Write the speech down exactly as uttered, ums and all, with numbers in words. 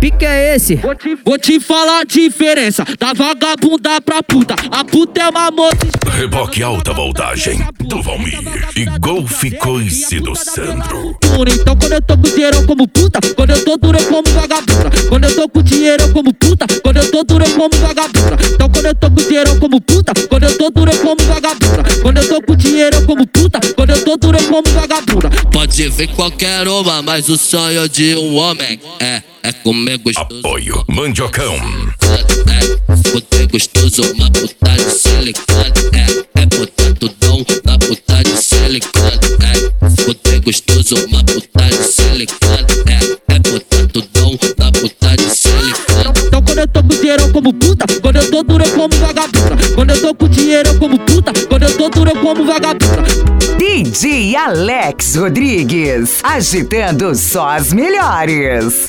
pique é esse? Vou te, vou te falar a diferença da vagabunda pra puta. A puta é uma moça. Reboque alta voltagem do Valmir e Golf Coice do Sandro. Então quando eu tô com dinheiro eu como puta, quando eu tô duro eu como vagabunda. Quando eu tô com dinheiro eu como puta, quando eu tô duro eu como vagabunda. Então quando eu tô com dinheiro eu como puta, quando eu tô duro eu como vagabunda. Quando eu tô com dinheiro eu como puta, quando eu tô duro eu como vagabunda. Pode ver qualquer uma, mas o sonho de um homem é, é comer gostoso. Apoio Mandiocão. É, poder gostoso, uma puta de silicone. É, é botar tudão na puta de silicone. É, poder gostoso, uma puta de silicone. É, é botar tudão na puta de silicone. Então quando eu tô com dinheiro eu como puta, quando eu tô duro eu como vagabunda. Quando eu tô com dinheiro eu como puta, quando eu tô duro eu como vagabunda. D J Alex Rodrigues, agitando só as melhores.